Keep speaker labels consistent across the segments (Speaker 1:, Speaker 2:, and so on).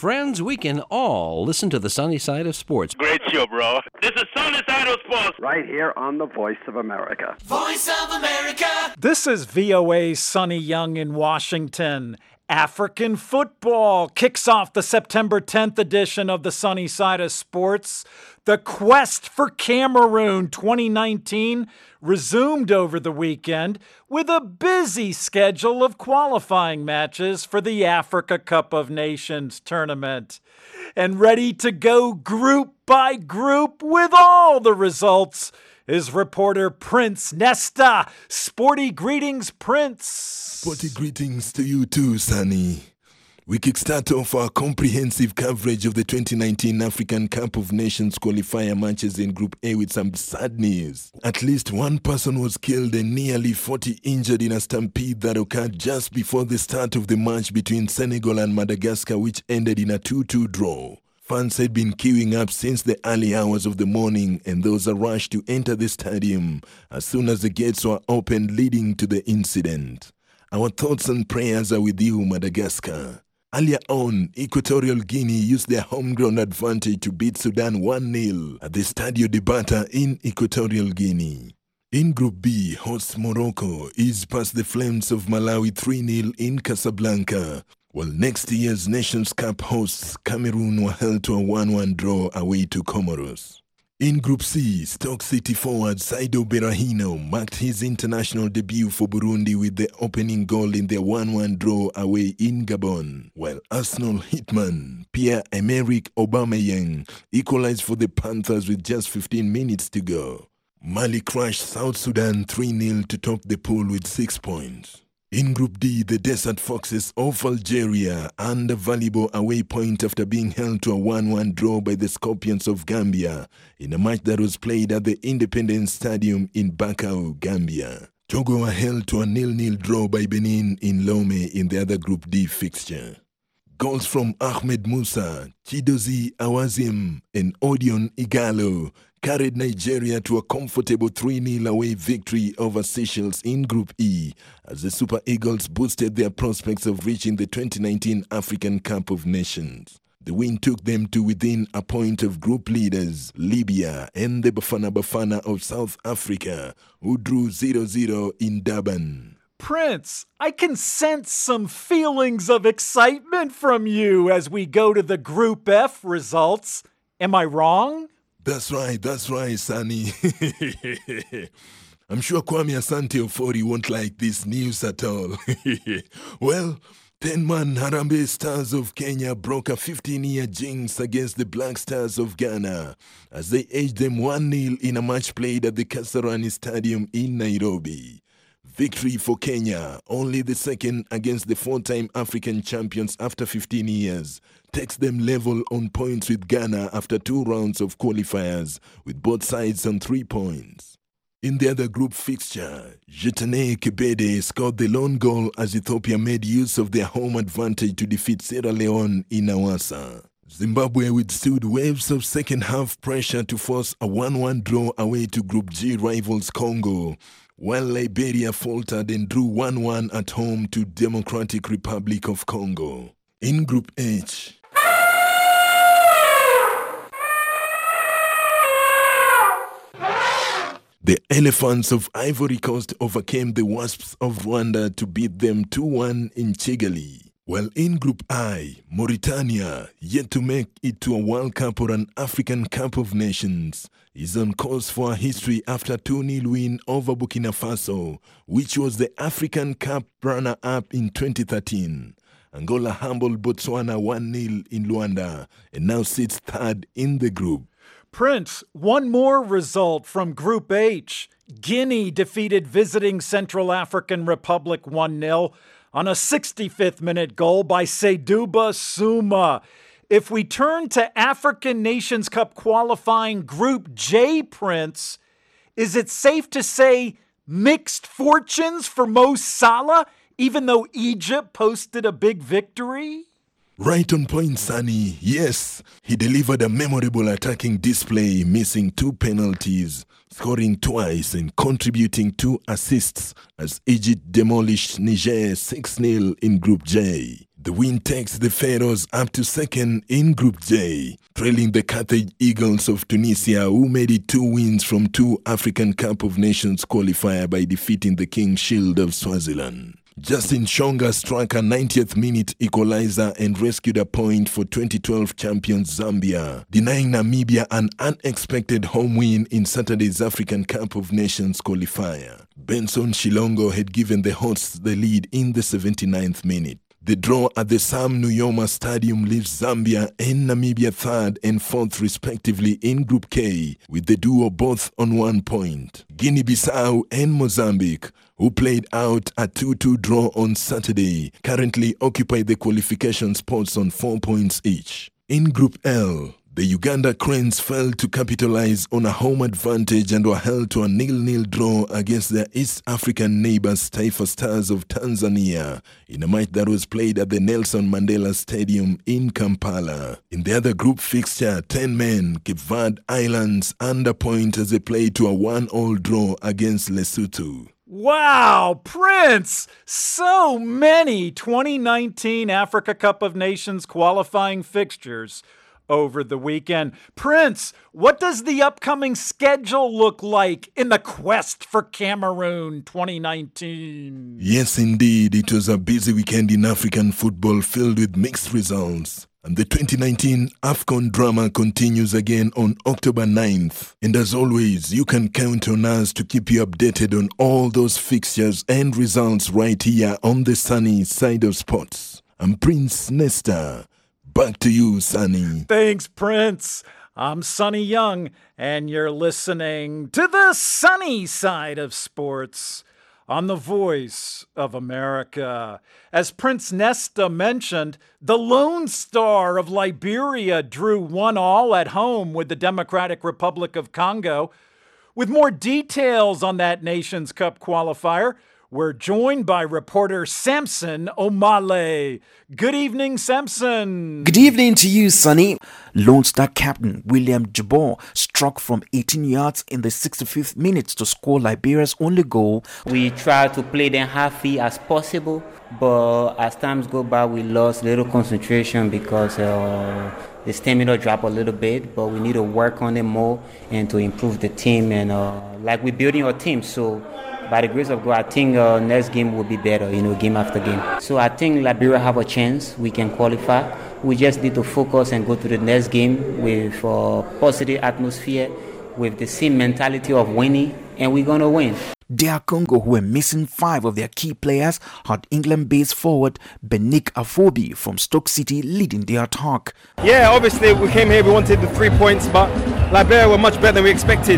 Speaker 1: friends, we can all listen to the sunny side of sports.
Speaker 2: Great show, bro. This is Sunny Side of Sports.
Speaker 3: Right here on the Voice of America.
Speaker 4: Voice of America.
Speaker 5: This is VOA's Sonny Young in Washington. African football kicks off the September 10th edition of the Sunny Side of Sports. The quest for Cameroon 2019 resumed over the weekend with a busy schedule of qualifying matches for the Africa Cup of Nations tournament. And ready to go group by group with all the results is reporter Prince Nesta. Sporty greetings, Prince.
Speaker 6: Sporty greetings to you too, Sonny. We kickstart off our comprehensive coverage of the 2019 African Cup of Nations qualifier matches in Group A with some sad news. At least one person was killed and nearly 40 injured in a stampede that occurred just before the start of the match between Senegal and Madagascar, which ended in a 2-2 draw. Fans had been queuing up since the early hours of the morning, and there was a rush to enter the stadium as soon as the gates were opened, leading to the incident. Our thoughts and prayers are with you, Madagascar. Earlier on, Equatorial Guinea used their homegrown advantage to beat Sudan 1-0 at the Stadio de Bata in Equatorial Guinea. In Group B, hosts Morocco eased past the Flames of Malawi 3-0 in Casablanca, while next year's Nations Cup hosts Cameroon were held to a 1-1 draw away to Comoros. In Group C, Stoke City forward Saido Berahino marked his international debut for Burundi with the opening goal in their 1-1 draw away in Gabon, while Arsenal hitman Pierre-Emerick Aubameyang equalized for the Panthers with just 15 minutes to go. Mali crushed South Sudan 3-0 to top the pool with 6 points. In Group D, the Desert Foxes of Algeria earned a valuable away point after being held to a 1-1 draw by the Scorpions of Gambia in a match that was played at the Independence Stadium in Bakau, Gambia. Togo were held to a 0-0 draw by Benin in Lomé in the other Group D fixture. Goals from Ahmed Musa, Chidozie Awazim, and Odion Igalo carried Nigeria to a comfortable 3-0 away victory over Seychelles in Group E as the Super Eagles boosted their prospects of reaching the 2019 African Cup of Nations. The win took them to within a point of group leaders Libya and the Bafana Bafana of South Africa, who drew 0-0 in Durban.
Speaker 5: Prince, I can sense some feelings of excitement from you as we go to the Group F results. Am I wrong?
Speaker 6: That's right, Sonny. I'm sure Kwame Asante Ofori won't like this news at all. Well, 10-man Harambee Stars of Kenya broke a 15-year jinx against the Black Stars of Ghana as they edged them 1-0 in a match played at the Kasarani Stadium in Nairobi. Victory for Kenya, only the second against the four-time African champions after 15 years, takes them level on points with Ghana after 2 rounds of qualifiers, with both sides on 3 points. In the other group fixture, Jetane Kebede scored the lone goal as Ethiopia made use of their home advantage to defeat Sierra Leone in Awassa. Zimbabwe withstood waves of second-half pressure to force a 1-1 draw away to Group G rivals Congo, while Liberia faltered and drew 1-1 at home to Democratic Republic of Congo. In Group H, the Elephants of Ivory Coast overcame the Wasps of Rwanda to beat them 2-1 in Kigali. While in Group I, Mauritania, yet to make it to a World Cup or an African Cup of Nations, is on course for a history after 2-0 win over Burkina Faso, which was the African Cup runner-up in 2013. Angola humbled Botswana 1-0 in Luanda and now sits third in the group.
Speaker 5: Prince, one more result from Group H. Guinea defeated visiting Central African Republic 1-0 on a 65th minute goal by Seydouba Souma. If we turn to African Nations Cup qualifying Group J, Prince, is it safe to say mixed fortunes for Mo Salah, even though Egypt posted a big victory?
Speaker 6: Right on point, Sonny. Yes, he delivered a memorable attacking display, missing 2 penalties, scoring twice and contributing 2 assists as Egypt demolished Niger 6-0 in Group J. The win takes the Pharaohs up to second in Group J, trailing the Carthage Eagles of Tunisia, who made it 2 wins from 2 African Cup of Nations qualifier by defeating the King Shield of Swaziland. Justin Shonga struck a 90th minute equalizer and rescued a point for 2012 champions Zambia, denying Namibia an unexpected home win in Saturday's African Cup of Nations qualifier. Benson Shilongo had given the hosts the lead in the 79th minute. The draw at the Sam Nujoma Stadium leaves Zambia and Namibia 3rd and 4th respectively in Group K, with the duo both on 1 point. Guinea-Bissau and Mozambique, who played out a 2-2 draw on Saturday, currently occupy the qualification spots on 4 points each. In Group L, the Uganda Cranes failed to capitalize on a home advantage and were held to a 0-0 draw against their East African neighbors Taifa Stars of Tanzania in a match that was played at the Nelson Mandela Stadium in Kampala. In the other group fixture, 10 men, Cape Verde Islands under point as they played to a 1-1 draw against Lesotho.
Speaker 5: Wow, Prince! So many 2019 Africa Cup of Nations qualifying fixtures over the weekend. Prince, what does the upcoming schedule look like in the quest for Cameroon 2019?
Speaker 6: Yes, indeed. It was a busy weekend in African football filled with mixed results. And the 2019 AFCON drama continues again on October 9th. And as always, you can count on us to keep you updated on all those fixtures and results right here on the Sunny Side of Sports. I'm Prince Nesta. Back to you, Sonny.
Speaker 5: Thanks, Prince. I'm Sonny Young, and you're listening to the Sunny Side of Sports on the Voice of America. As Prince Nesta mentioned, the Lone Star of Liberia drew 1-1 at home with the Democratic Republic of Congo. With more details on that Nations Cup qualifier, we're joined by reporter Samson Omale. Good evening, Samson.
Speaker 4: Good evening to you, Sonny. Lone Star captain William Jabor struck from 18 yards in the 65th minute to score Liberia's only goal.
Speaker 7: We tried to play them half-free as possible, but as times go by, we lost a little concentration because the stamina dropped a little bit, but we need to work on it more and to improve the team. And like we're building our team, so by the grace of God, I think next game will be better, game after game. So I think Liberia have a chance. We can qualify. We just need to focus and go to the next game with a positive atmosphere, with the same mentality of winning, and we're going to win.
Speaker 4: DR Congo, who were missing 5 of their key players, had England-based forward Benik Afobi from Stoke City leading the attack.
Speaker 8: Yeah, obviously we came here, we wanted the 3 points, but Liberia were much better than we expected.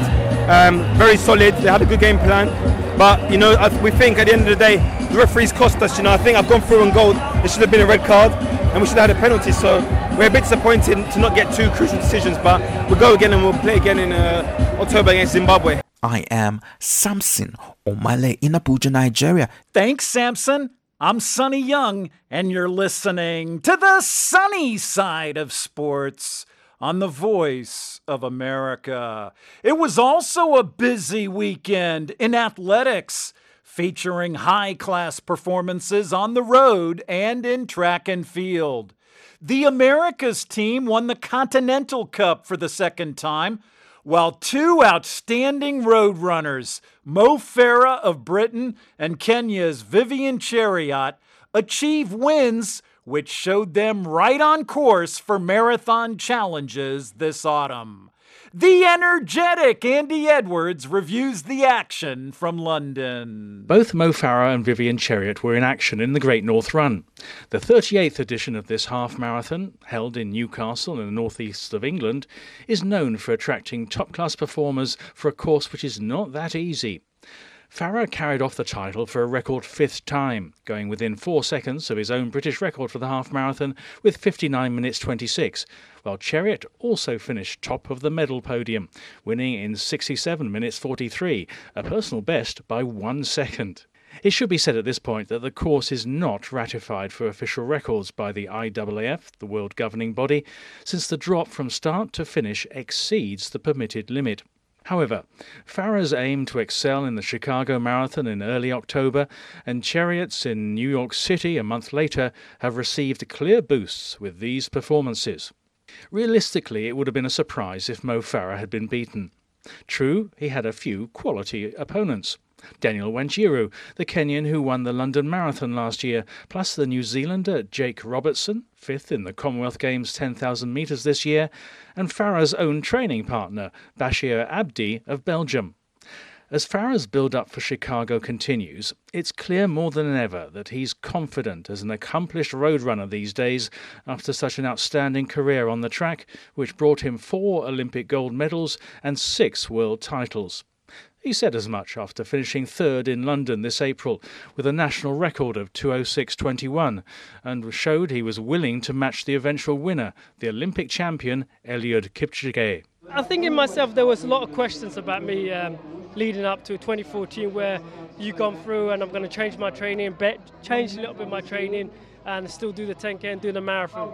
Speaker 8: Very solid, they had a good game plan. But, we think at the end of the day, the referees cost us. I think I've gone through on goal. There should have been a red card and we should have had a penalty. So we're a bit disappointed to not get 2 crucial decisions. But we'll go again and we'll play again in October against Zimbabwe.
Speaker 4: I am Samson Omale in Abuja, Nigeria.
Speaker 5: Thanks, Samson. I'm Sonny Young, and you're listening to the Sunny Side of Sports on the Voice of America. It was also a busy weekend in athletics, featuring high-class performances on the road and in track and field. The Americas team won the Continental Cup for the second time, while 2 outstanding road runners, Mo Farah of Britain and Kenya's Vivian Chariot, achieved wins which showed them right on course for marathon challenges this autumn. The energetic Andy Edwards reviews the action from London.
Speaker 9: Both Mo Farah and Vivian Chariot were in action in the Great North Run. The 38th edition of this half marathon, held in Newcastle in the northeast of England, is known for attracting top-class performers for a course which is not that easy. Farah carried off the title for a record 5th time, going within 4 seconds of his own British record for the half marathon with 59 minutes 26, while Chariot also finished top of the medal podium, winning in 67 minutes 43, a personal best by 1 second. It should be said at this point that the course is not ratified for official records by the IAAF, the world governing body, since the drop from start to finish exceeds the permitted limit. However, Farah's aim to excel in the Chicago Marathon in early October and Chariot's in New York City a month later have received clear boosts with these performances. Realistically, it would have been a surprise if Mo Farah had been beaten. True, he had a few quality opponents. Daniel Wanjiru, the Kenyan who won the London Marathon last year, plus the New Zealander Jake Robertson, fifth in the Commonwealth Games 10,000 metres this year, and Farah's own training partner, Bashir Abdi of Belgium. As Farah's build-up for Chicago continues, it's clear more than ever that he's confident as an accomplished road runner these days after such an outstanding career on the track, which brought him 4 Olympic gold medals and 6 world titles. He said as much after finishing third in London this April with a national record of 2:06.21 and showed he was willing to match the eventual winner, the Olympic champion Eliud Kipchoge.
Speaker 10: I think in myself there was a lot of questions about me leading up to 2014 where you gone through and I'm going to change my training, change a little bit my training and still do the 10K and do the marathon.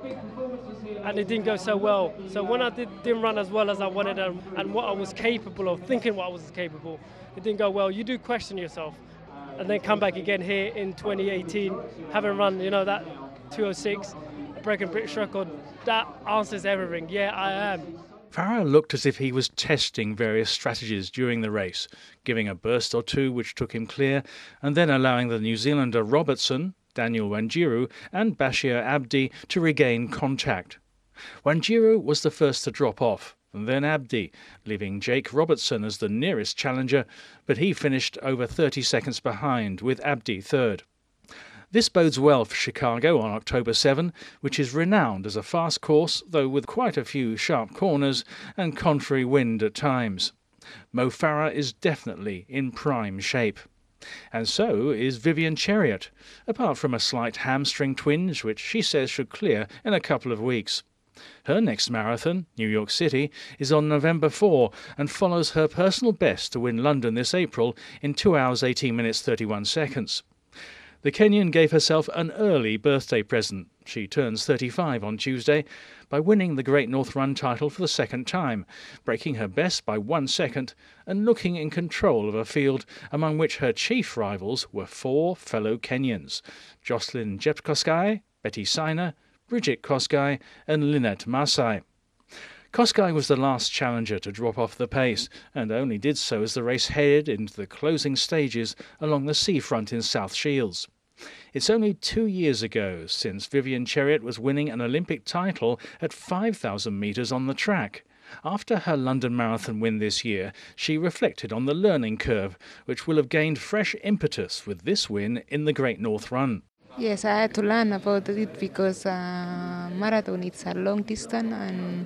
Speaker 10: And it didn't go so well. So when I didn't run as well as I wanted and what I was capable of, thinking what I was capable, it didn't go well. You do question yourself. And then come back again here in 2018, having run, that 2:06, breaking British record, that answers everything. Yeah, I am.
Speaker 9: Farah looked as if he was testing various strategies during the race, giving a burst or two which took him clear, and then allowing the New Zealander Robertson, Daniel Wanjiru and Bashir Abdi to regain contact. Wanjiru was the first to drop off, and then Abdi, leaving Jake Robertson as the nearest challenger, but he finished over 30 seconds behind, with Abdi third. This bodes well for Chicago on October 7, which is renowned as a fast course, though with quite a few sharp corners and contrary wind at times. Mo Farah is definitely in prime shape. And so is Vivian Chariot, apart from a slight hamstring twinge which she says should clear in a couple of weeks. Her next marathon, New York City, is on November 4 and follows her personal best to win London this April in 2 hours 18 minutes 31 seconds. The Kenyan gave herself an early birthday present. She turns 35 on Tuesday by winning the Great North Run title for the second time, breaking her best by 1 second and looking in control of a field among which her chief rivals were 4 fellow Kenyans, Jocelyn Jepkosgei, Betty Sainer, Bridget Kosgei and Lynette Masai. Kosgei was the last challenger to drop off the pace and only did so as the race headed into the closing stages along the seafront in South Shields. It's only 2 years ago since Vivian Chariot was winning an Olympic title at 5,000 metres on the track. After her London Marathon win this year, she reflected on the learning curve, which will have gained fresh impetus with this win in the Great North Run.
Speaker 11: Yes, I had to learn about it because marathon it's a long distance, and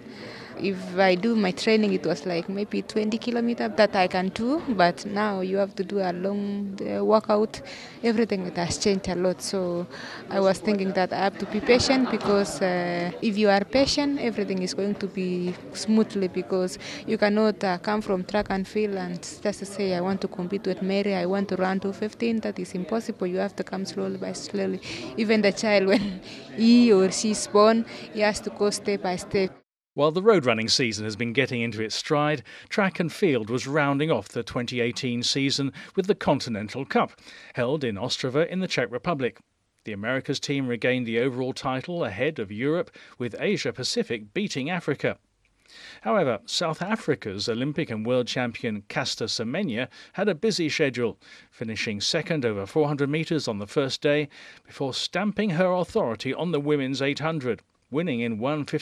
Speaker 11: if I do my training, it was like maybe 20 kilometers that I can do, but now you have to do a long workout. Everything has changed a lot, so I was thinking that I have to be patient because if you are patient, everything is going to be smoothly because you cannot come from track and field and just say, I want to compete with Mary, I want to run 2:15. That is impossible. You have to come slowly by slowly. Even the child, when he or she is born, he has to go step by step.
Speaker 9: While the road running season has been getting into its stride, track and field was rounding off the 2018 season with the Continental Cup, held in Ostrava in the Czech Republic. The Americas team regained the overall title ahead of Europe, with Asia Pacific beating Africa. However, South Africa's Olympic and world champion Caster Semenya had a busy schedule, finishing second over 400 metres on the first day before stamping her authority on the women's 800. Winning in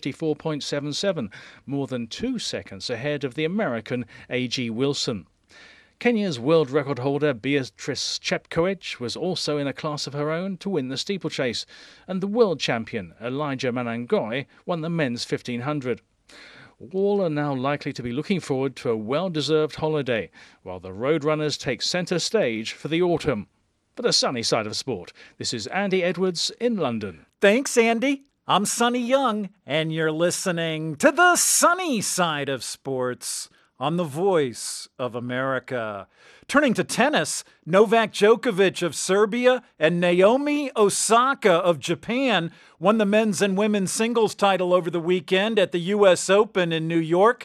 Speaker 9: 1:54.77, more than 2 seconds ahead of the American A.G. Wilson. Kenya's world record holder Beatrice Chepkoech was also in a class of her own to win the steeplechase, and the world champion Elijah Manangoi won the men's 1500. All are now likely to be looking forward to a well-deserved holiday, while the road runners take centre stage for the autumn. For the sunny side of sport, this is Andy Edwards in London.
Speaker 5: Thanks, Andy. I'm Sonny Young, and you're listening to the sunny side of sports on the Voice of America. Turning to tennis, Novak Djokovic of Serbia and Naomi Osaka of Japan won the men's and women's singles title over the weekend at the U.S. Open in New York.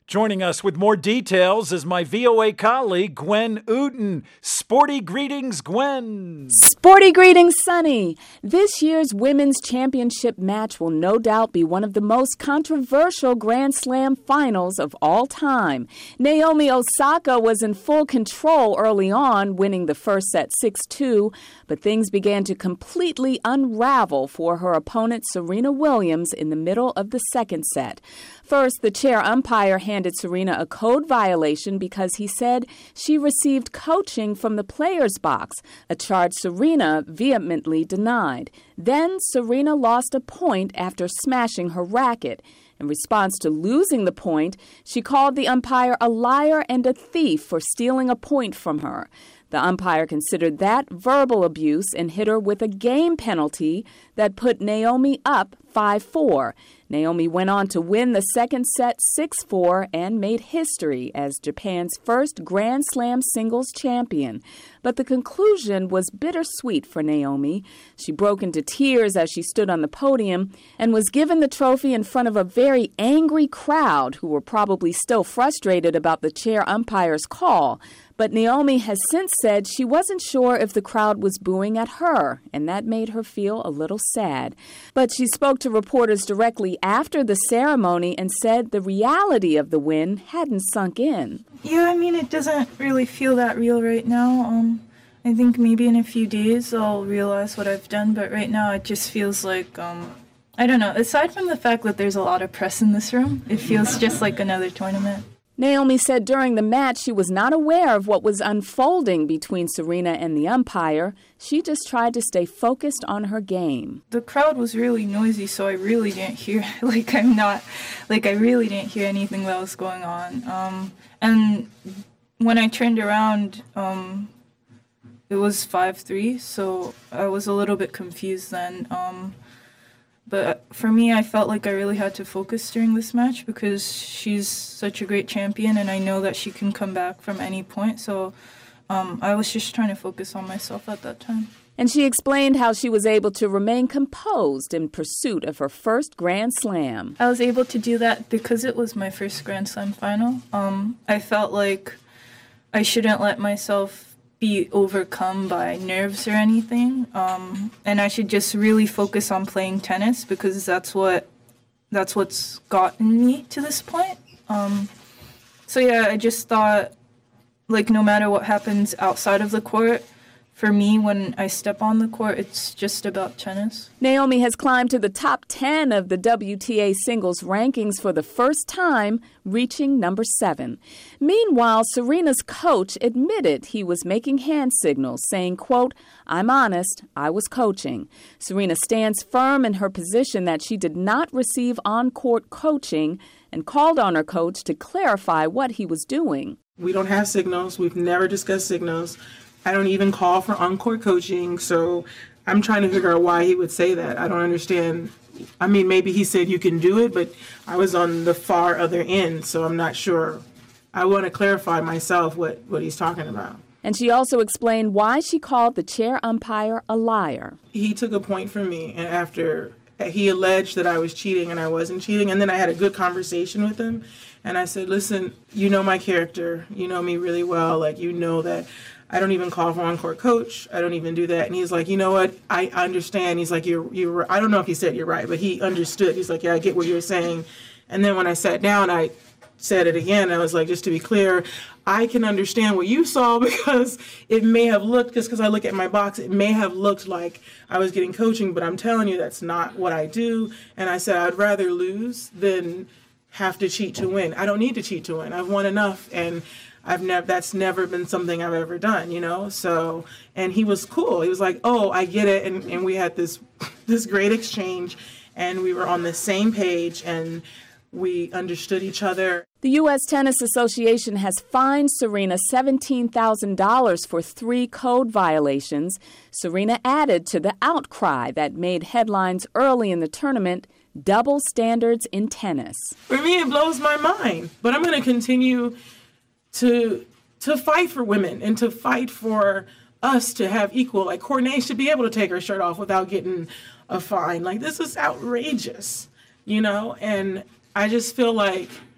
Speaker 5: Joining us with more details is my VOA colleague, Gwen Uten. Sporty greetings, Gwen.
Speaker 12: Sporty greetings, Sonny. This year's Women's Championship match will no doubt be one of the most controversial Grand Slam finals of all time. Naomi Osaka was in full control early on, winning the first set 6-2, but things began to completely unravel for her opponent Serena Williams in the middle of the second set. First, the chair umpire handed Serena a code violation because he said she received coaching from the player's box, a charge Serena vehemently denied. Then Serena lost a point after smashing her racket. In response to losing the point, she called the umpire a liar and a thief for stealing a point from her. The umpire considered that verbal abuse and hit her with a game penalty that put Naomi up 5-4. Naomi went on to win the second set 6-4 and made history as Japan's first Grand Slam singles champion. But the conclusion was bittersweet for Naomi. She broke into tears as she stood on the podium and was given the trophy in front of a very angry crowd who were probably still frustrated about the chair umpire's call. But Naomi has since said she wasn't sure if the crowd was booing at her, and that made her feel a little sad. But she spoke to reporters directly after the ceremony and said the reality of the win hadn't sunk in.
Speaker 13: Yeah, I mean, it doesn't really feel that real right now. I think maybe in a few days I'll realize what I've done, but right now it just feels like, I don't know, aside from the fact that there's a lot of press in this room, it feels just like another tournament.
Speaker 12: Naomi said during the match she was not aware of what was unfolding between Serena and the umpire. She just tried to stay focused on her game.
Speaker 13: The crowd was really noisy, so I really didn't hear, I really didn't hear anything that was going on. And when I turned around, it was 5-3, so I was a little bit confused then. But for me, I felt like I really had to focus during this match because she's such a great champion and I know that she can come back from any point. So I was just trying to focus on myself at that time.
Speaker 12: And she explained how she was able to remain composed in pursuit of her first Grand Slam.
Speaker 13: I was able to do that because it was my first Grand Slam final. I felt like I shouldn't let myself be overcome by nerves or anything, and I should just really focus on playing tennis because that's what's gotten me to this point. So yeah, I just thought, like, no matter what happens outside of the court, for me, when I step on the court, it's just about tennis.
Speaker 12: Naomi has climbed to the top 10 of the WTA singles rankings for the first time, reaching number 7. Meanwhile, Serena's coach admitted he was making hand signals, saying, quote, "I'm honest, I was coaching." Serena stands firm in her position that she did not receive on-court coaching and called on her coach to clarify what he was doing.
Speaker 14: We don't have signals. We've never discussed signals. I don't even call for on-court coaching, so I'm trying to figure out why he would say that. I don't understand. I mean, maybe he said you can do it, but I was on the far other end, so I'm not sure. I want to clarify myself what he's talking about.
Speaker 12: And she also explained why she called the chair umpire a liar.
Speaker 14: He took a point from me, and after he alleged that I was cheating and I wasn't cheating, and then I had a good conversation with him, and I said, listen, you know my character. You know me really well. Like, you know that I don't even call for on-court coach. I don't even do that. And he's like, you know what? I understand. He's like, you're. I don't know if he said you're right, but he understood. He's like, yeah, I get what you're saying. And then when I sat down, I said it again. I was like, just to be clear, I can understand what you saw because it may have looked, just because I look at my box, it may have looked like I was getting coaching, but I'm telling you that's not what I do. And I said, I'd rather lose than have to cheat to win. I don't need to cheat to win. I've won enough, and that's never been something I've ever done, you know? So, and he was cool. He was like, oh, I get it. And we had this great exchange, and we were on the same page, and we understood each other.
Speaker 12: The U.S. Tennis Association has fined Serena $17,000 for 3 code violations. Serena added to the outcry that made headlines early in the tournament, double standards in tennis.
Speaker 14: For me, it blows my mind, but I'm going to continue to fight for women and to fight for us to have equal. Like, Courtney should be able to take her shirt off without getting a fine. Like, this is outrageous, you know? And I just feel like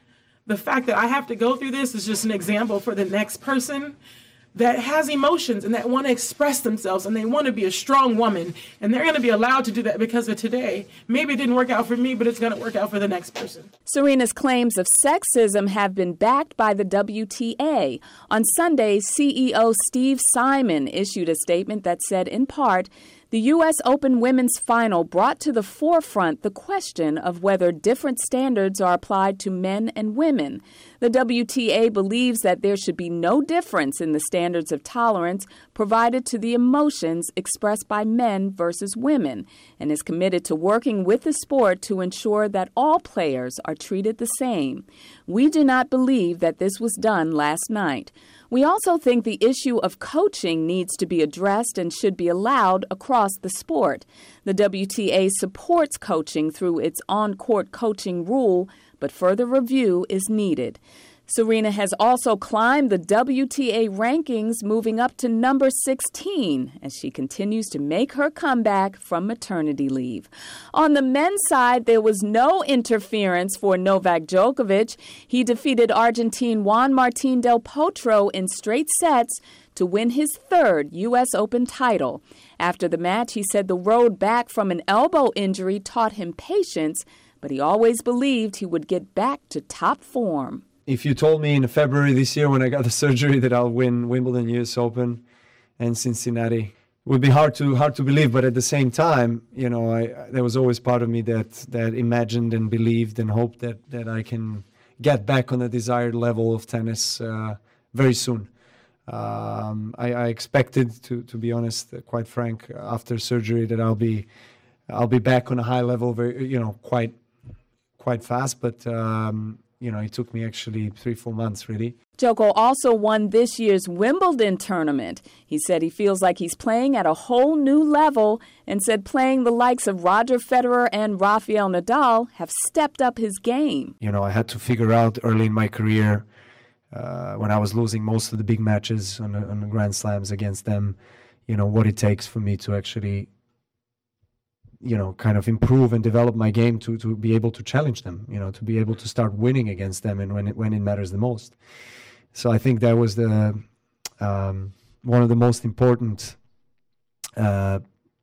Speaker 14: the fact that I have to go through this is just an example for the next person that has emotions and that want to express themselves and they want to be a strong woman, and they're going to be allowed to do that because of today. Maybe it didn't work out for me, but it's going to work out for the next person.
Speaker 12: Serena's claims of sexism have been backed by the WTA. On Sunday, CEO Steve Simon issued a statement that said, in part, the U.S. Open women's final brought to the forefront the question of whether different standards are applied to men and women. The WTA believes that there should be no difference in the standards of tolerance provided to the emotions expressed by men versus women, and is committed to working with the sport to ensure that all players are treated the same. We do not believe that this was done last night. We also think the issue of coaching needs to be addressed and should be allowed across the sport. The WTA supports coaching through its on-court coaching rule, but further review is needed. Serena has also climbed the WTA rankings, moving up to number 16 as she continues to make her comeback from maternity leave. On the men's side, there was no interference for Novak Djokovic. He defeated Argentine Juan Martín del Potro in straight sets to win his third U.S. Open title. After the match, he said the road back from an elbow injury taught him patience, but he always believed he would get back to top form.
Speaker 15: If you told me in February this year when I got the surgery that I'll win Wimbledon, US Open, and Cincinnati, it would be hard to believe. But at the same time, you know, there was always part of me that imagined and believed and hoped that I can get back on the desired level of tennis very soon. I expected, to be honest, quite frank, after surgery that I'll be back on a high level, very, you know, quite fast, but. You know, it took me actually 3-4 months, really.
Speaker 12: Djoko also won this year's Wimbledon tournament. He said he feels like he's playing at a whole new level and said playing the likes of Roger Federer and Rafael Nadal have stepped up his game.
Speaker 15: You know, I had to figure out early in my career when I was losing most of the big matches on the Grand Slams against them, you know, what it takes for me to actually, you know, kind of improve and develop my game to be able to challenge them, you know, to be able to start winning against them and when it matters the most. So I think that was the one of the most important, so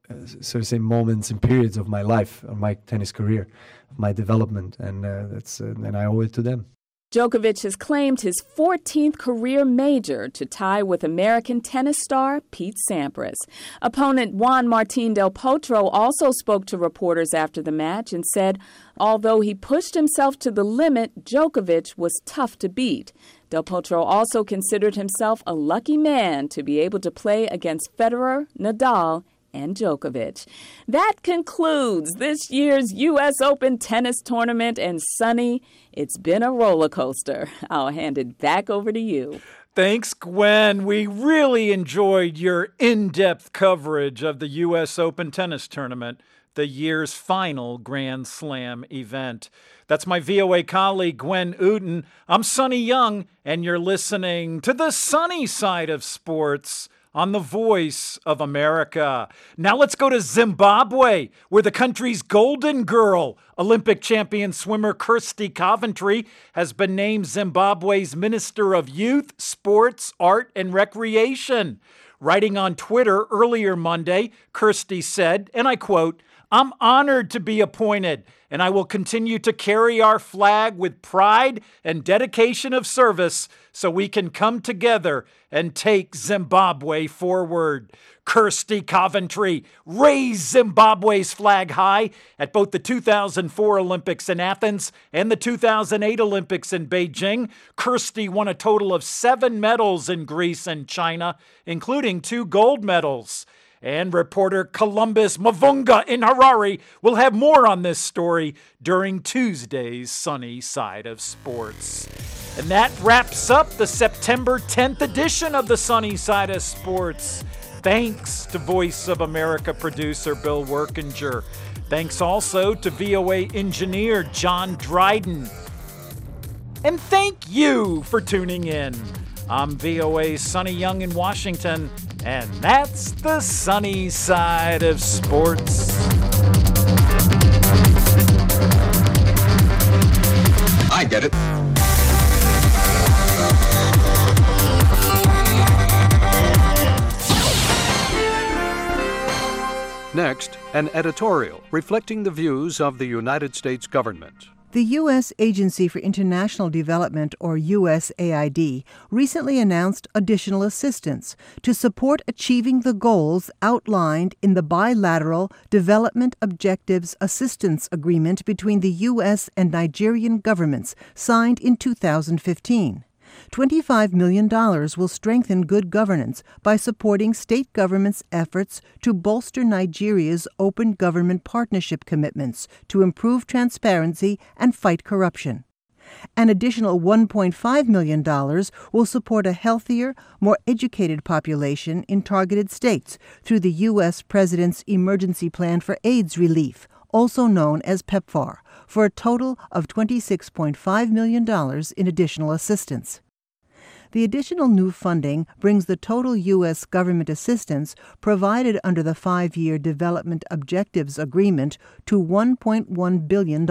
Speaker 15: to say, moments and periods of my life, of my tennis career, of my development, and and I owe it to them.
Speaker 12: Djokovic has claimed his 14th career major to tie with American tennis star Pete Sampras. Opponent Juan Martín del Potro also spoke to reporters after the match and said, although he pushed himself to the limit, Djokovic was tough to beat. Del Potro also considered himself a lucky man to be able to play against Federer, Nadal, and Djokovic. That concludes this year's U.S. Open tennis tournament. And Sonny, it's been a roller coaster. I'll hand it back over to you.
Speaker 5: Thanks, Gwen. We really enjoyed your in-depth coverage of the U.S. Open tennis tournament, the year's final Grand Slam event. That's my VOA colleague, Gwen Uden. I'm Sonny Young, and you're listening to the sunny side of sports on the Voice of America. Now let's go to Zimbabwe, where the country's golden girl, Olympic champion swimmer Kirsty Coventry, has been named Zimbabwe's Minister of Youth, Sports, Art, and Recreation. Writing on Twitter earlier Monday, Kirsty said, and I quote, "I'm honored to be appointed, and I will continue to carry our flag with pride and dedication of service so we can come together and take Zimbabwe forward." Kirsty Coventry raised Zimbabwe's flag high at both the 2004 Olympics in Athens and the 2008 Olympics in Beijing. Kirsty won a total of 7 medals in Greece and China, including 2 gold medals. And reporter Columbus Mavunga in Harare will have more on this story during Tuesday's Sunny Side of Sports. And that wraps up the September 10th edition of the Sunny Side of Sports. Thanks to Voice of America producer Bill Workinger. Thanks also to VOA engineer John Dryden. And thank you for tuning in. I'm VOA's Sonny Young in Washington, and that's the Sunny Side of Sports.
Speaker 16: I get it. Next, an editorial reflecting the views of the United States government.
Speaker 17: The U.S. Agency for International Development, or USAID, recently announced additional assistance to support achieving the goals outlined in the Bilateral Development Objectives Assistance Agreement between the U.S. and Nigerian governments, signed in 2015. $25 million will strengthen good governance by supporting state governments' efforts to bolster Nigeria's open government partnership commitments to improve transparency and fight corruption. An additional $1.5 million will support a healthier, more educated population in targeted states through the U.S. President's Emergency Plan for AIDS Relief, also known as PEPFAR, for a total of $26.5 million in additional assistance. The additional new funding brings the total U.S. government assistance provided under the 5-year Development Objectives Agreement to $1.1 billion.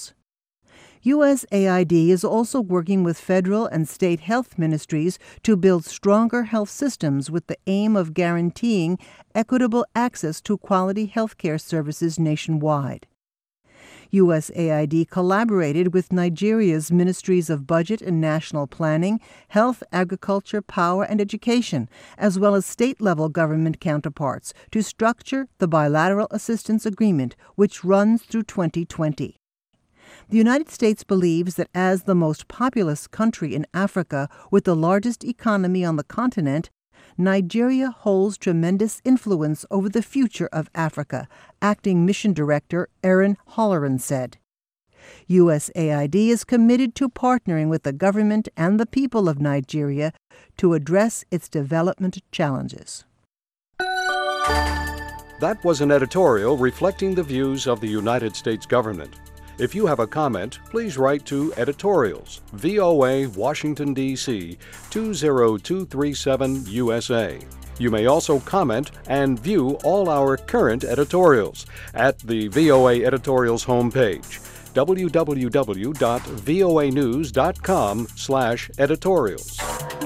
Speaker 17: USAID is also working with federal and state health ministries to build stronger health systems with the aim of guaranteeing equitable access to quality health care services nationwide. USAID collaborated with Nigeria's Ministries of Budget and National Planning, Health, Agriculture, Power, and Education, as well as state-level government counterparts, to structure the Bilateral Assistance Agreement, which runs through 2020. The United States believes that as the most populous country in Africa with the largest economy on the continent, Nigeria holds tremendous influence over the future of Africa, Acting Mission Director Aaron Holleran said. USAID is committed to partnering with the government and the people of Nigeria to address its development challenges.
Speaker 16: That was an editorial reflecting the views of the United States government. If you have a comment, please write to Editorials, VOA, Washington, D.C., 20237 USA. You may also comment and view all our current editorials at the VOA Editorials homepage, www.voanews.com/editorials.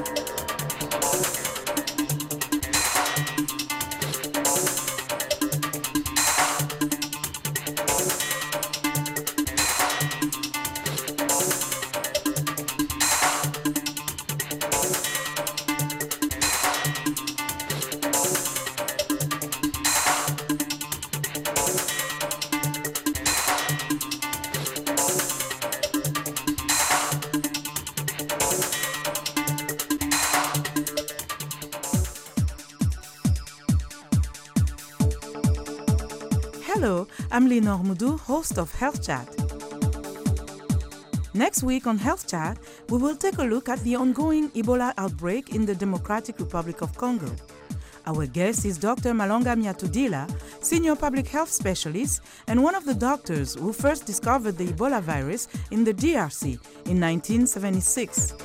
Speaker 18: Hello, I'm Lenore Moudou, host of Health Chat. Next week on Health Chat, we will take a look at the ongoing Ebola outbreak in the Democratic Republic of Congo. Our guest is Dr. Malonga Miatudila, senior public health specialist and one of the doctors who first discovered the Ebola virus in the DRC in 1976.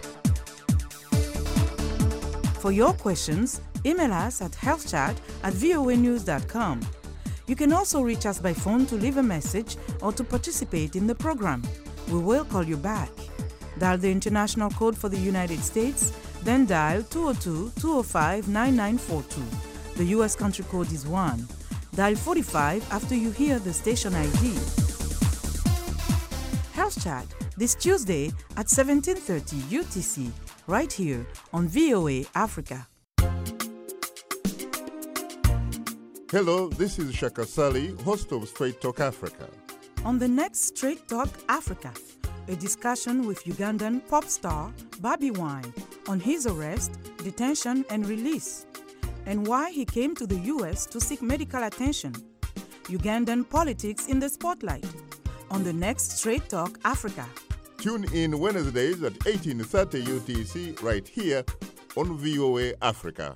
Speaker 18: For your questions, email us at healthchat@voanews.com. You can also reach us by phone to leave a message or to participate in the program. We will call you back. Dial the international code for the United States, then dial 202-205-9942. The U.S. country code is 1. Dial 45 after you hear the station ID. Health Chat, this Tuesday at 17:30 UTC, right here on VOA Africa.
Speaker 19: Hello, this is Shaka Sali, host of Straight Talk Africa.
Speaker 18: On the next Straight Talk Africa, a discussion with Ugandan pop star Bobi Wine on his arrest, detention, and release, and why he came to the U.S. to seek medical attention. Ugandan politics in the spotlight on the next Straight Talk Africa.
Speaker 19: Tune in Wednesdays at 18:30 UTC right here on VOA Africa.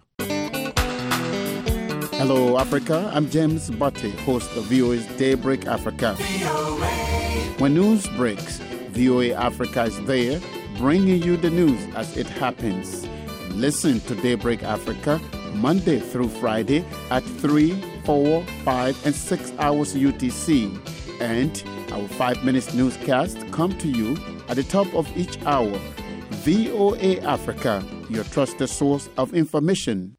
Speaker 20: Hello, Africa. I'm James Butte, host of VOA's Daybreak Africa. VOA. When news breaks, VOA Africa is there, bringing you the news as it happens. Listen to Daybreak Africa Monday through Friday at 3, 4, 5, and 6 hours UTC. And our 5-minute newscast come to you at the top of each hour. VOA Africa, your trusted source of information.